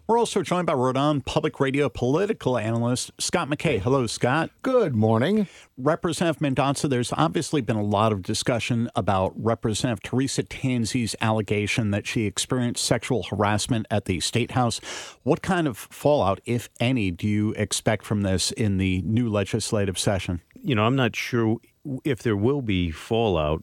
We're also joined by Rhode Island Public Radio political analyst Scott McKay. Hello, Scott. Good morning. Representative Mendonca, there's obviously been a lot of discussion about Representative Teresa Tanzi's allegation that she experienced sexual harassment at the State House. What kind of fallout, if any, do you expect from this in the new legislative session? I'm not sure if there will be fallout.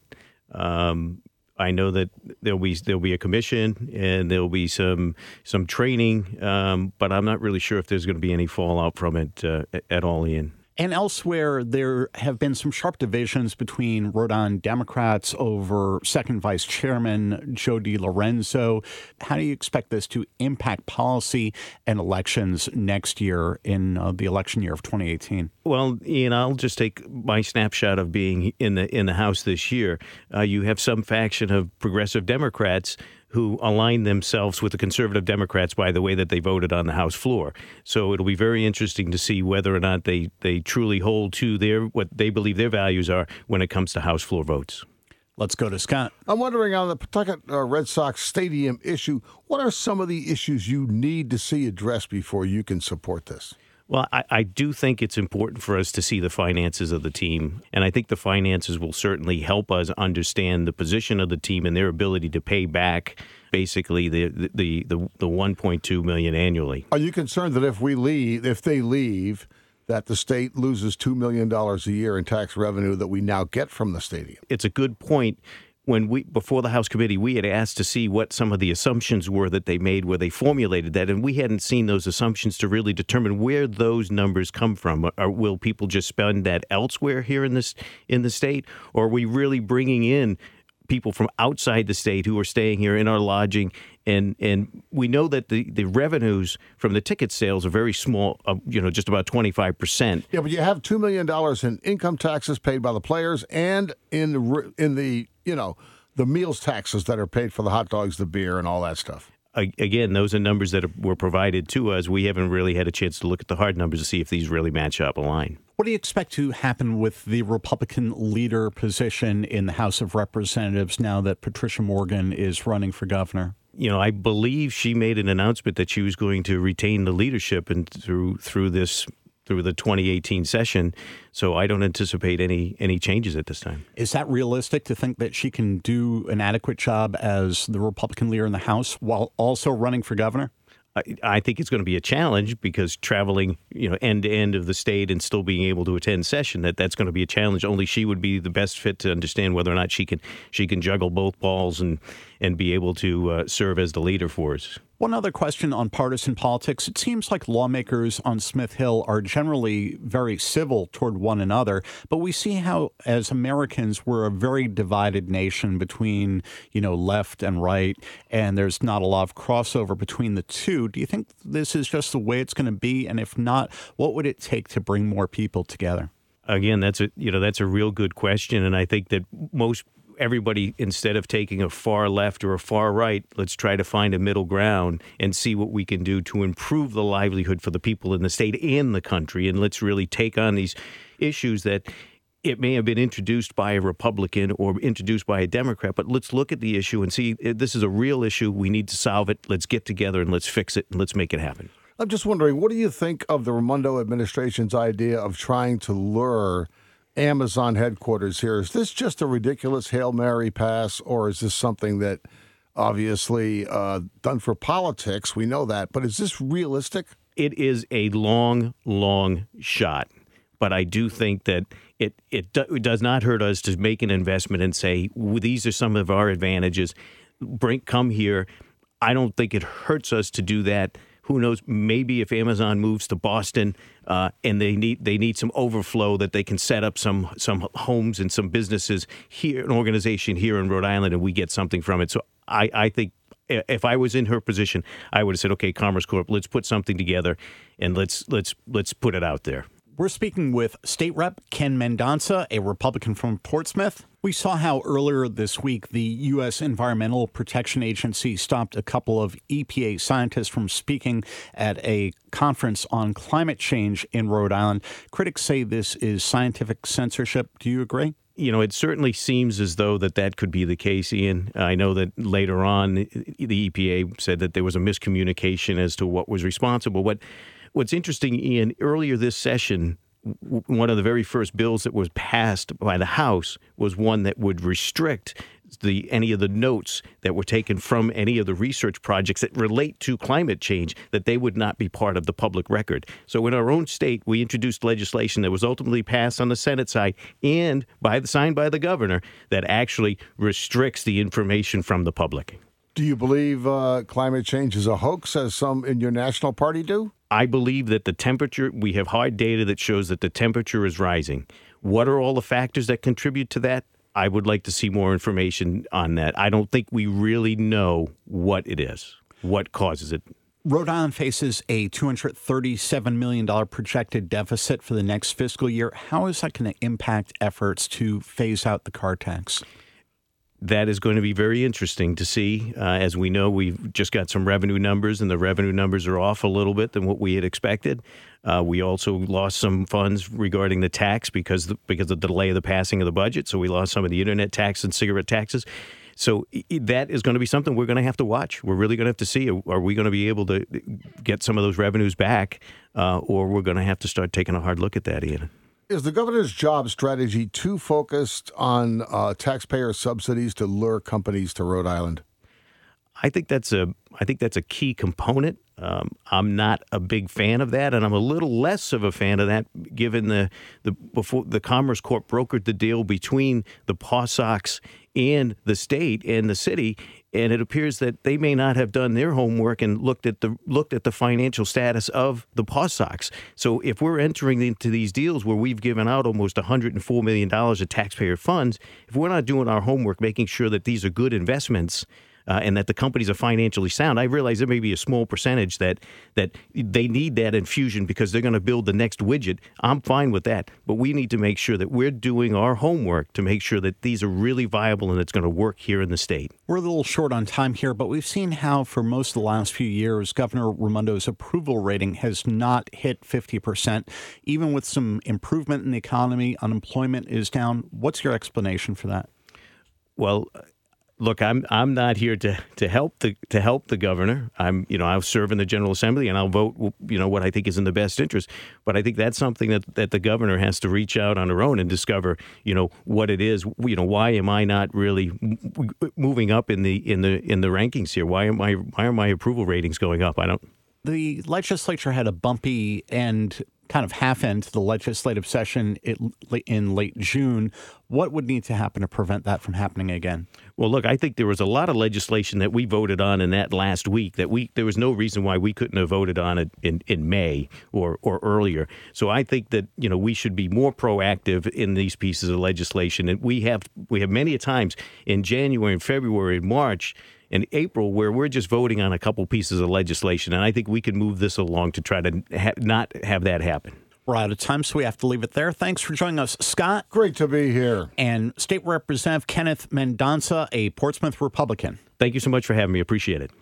I know that there'll be a commission and there'll be some training, but I'm not really sure if there's going to be any fallout from it at all, Ian. And elsewhere, there have been some sharp divisions between Rhode Island Democrats over Second Vice Chairman Joe DiLorenzo. How do you expect this to impact policy and elections next year in the election year of 2018? Well, Ian, I'll just take my snapshot of being in the House this year. You have some faction of progressive Democrats who align themselves with the conservative Democrats by the way that they voted on the House floor. So it'll be very interesting to see whether or not they truly hold to what they believe their values are when it comes to House floor votes. Let's go to Scott. I'm wondering on the Pawtucket Red Sox stadium issue, what are some of the issues you need to see addressed before you can support this? Well, I do think it's important for us to see the finances of the team, and I think the finances will certainly help us understand the position of the team and their ability to pay back basically the $1.2 million annually. Are you concerned that if they leave, that the state loses $2 million a year in tax revenue that we now get from the stadium? It's a good point. Before the House committee, we had asked to see what some of the assumptions were that they made, where they formulated that, and we hadn't seen those assumptions to really determine where those numbers come from. Will people just spend that elsewhere here in the state, or are we really bringing in people from outside the state who are staying here in our lodging? And we know that the revenues from the ticket sales are very small, just about 25%. Yeah, but you have $2 million in income taxes paid by the players and in the meals taxes that are paid for the hot dogs, the beer, and all that stuff. Again, those are numbers that were provided to us. We haven't really had a chance to look at the hard numbers to see if these really match up a line. What do you expect to happen with the Republican leader position in the House of Representatives now that Patricia Morgan is running for governor? I believe she made an announcement that she was going to retain the leadership and through the 2018 session. So I don't anticipate any changes at this time. Is that realistic to think that she can do an adequate job as the Republican leader in the House while also running for governor? I think it's going to be a challenge because traveling, end to end of the state and still being able to attend session, that's going to be a challenge. Only she would be the best fit to understand whether or not she can juggle both balls and be able to serve as the leader for us. One other question on partisan politics. It seems like lawmakers on Smith Hill are generally very civil toward one another, but we see how, as Americans, we're a very divided nation between, left and right, and there's not a lot of crossover between the two. Do you think this is just the way it's going to be? And if not, what would it take to bring more people together? Again, that's a real good question, and I think that everybody, instead of taking a far left or a far right, let's try to find a middle ground and see what we can do to improve the livelihood for the people in the state and the country. And let's really take on these issues that it may have been introduced by a Republican or introduced by a Democrat, but let's look at the issue and see this is a real issue. We need to solve it. Let's get together and let's fix it and let's make it happen. I'm just wondering, what do you think of the Raimondo administration's idea of trying to lure Amazon headquarters here? Is this just a ridiculous Hail Mary pass, or is this something that obviously done for politics? We know that, but is this realistic? It is a long, long shot, but I do think that it does not hurt us to make an investment and say, these are some of our advantages. Come here. I don't think it hurts us to do that. Who knows? Maybe if Amazon moves to Boston and they need some overflow, that they can set up some homes and some businesses here, an organization here in Rhode Island, and we get something from it. So I think if I was in her position, I would have said, okay, Commerce Corp, let's put something together and let's put it out there. We're speaking with State Rep Ken Mendonca, a Republican from Portsmouth. We saw how earlier this week the U.S. Environmental Protection Agency stopped a couple of EPA scientists from speaking at a conference on climate change in Rhode Island. Critics say this is scientific censorship. Do you agree? It certainly seems as though that could be the case, Ian. I know that later on, the EPA said that there was a miscommunication as to what was responsible. But what's interesting, Ian, earlier this session, one of the very first bills that was passed by the House was one that would restrict any of the notes that were taken from any of the research projects that relate to climate change, that they would not be part of the public record. So in our own state, we introduced legislation that was ultimately passed on the Senate side and signed by the governor that actually restricts the information from the public. Do you believe climate change is a hoax, as some in your national party do? I believe that the temperature, we have hard data that shows that the temperature is rising. What are all the factors that contribute to that? I would like to see more information on that. I don't think we really know what it is, what causes it. Rhode Island faces a $237 million projected deficit for the next fiscal year. How is that going to impact efforts to phase out the car tax? That is going to be very interesting to see. As we know, we've just got some revenue numbers, and the revenue numbers are off a little bit than what we had expected. We also lost some funds regarding the tax because of the delay of the passing of the budget. So we lost some of the internet tax and cigarette taxes. So that is going to be something we're going to have to watch. We're really going to have to see, are we going to be able to get some of those revenues back, or we're going to have to start taking a hard look at that, Ian. Is the governor's job strategy too focused on taxpayer subsidies to lure companies to Rhode Island? I think that's a key component. I'm not a big fan of that, and I'm a little less of a fan of that given before the Commerce Corp brokered the deal between the Paw Sox and the state and the city, and it appears that they may not have done their homework and looked at the financial status of the Paw Sox. So if we're entering into these deals where we've given out almost $104 million of taxpayer funds, if we're not doing our homework, making sure that these are good investments, and that the companies are financially sound, I realize there may be a small percentage that they need that infusion because they're going to build the next widget. I'm fine with that. But we need to make sure that we're doing our homework to make sure that these are really viable and it's going to work here in the state. We're a little short on time here, but we've seen how for most of the last few years, Governor Raimondo's approval rating has not hit 50%. Even with some improvement in the economy, unemployment is down. What's your explanation for that? Well, look, I'm not here to help the governor. I'll serve in the General Assembly and I'll vote what I think is in the best interest. But I think that's something that the governor has to reach out on her own and discover what it is. Why am I not really moving up in the rankings here? Why are my approval ratings going up? The legislature had a bumpy and kind of half end to the legislative session in late June. What would need to happen to prevent that from happening again? Well, look, I think there was a lot of legislation that we voted on in that last week that there was no reason why we couldn't have voted on it in May or earlier. So I think that we should be more proactive in these pieces of legislation. And we have many times in January and February and March and April where we're just voting on a couple pieces of legislation. And I think we can move this along to try to not have that happen. We're out of time, so we have to leave it there. Thanks for joining us, Scott. Great to be here. And State Representative Kenneth Mendonca, a Portsmouth Republican. Thank you so much for having me. Appreciate it.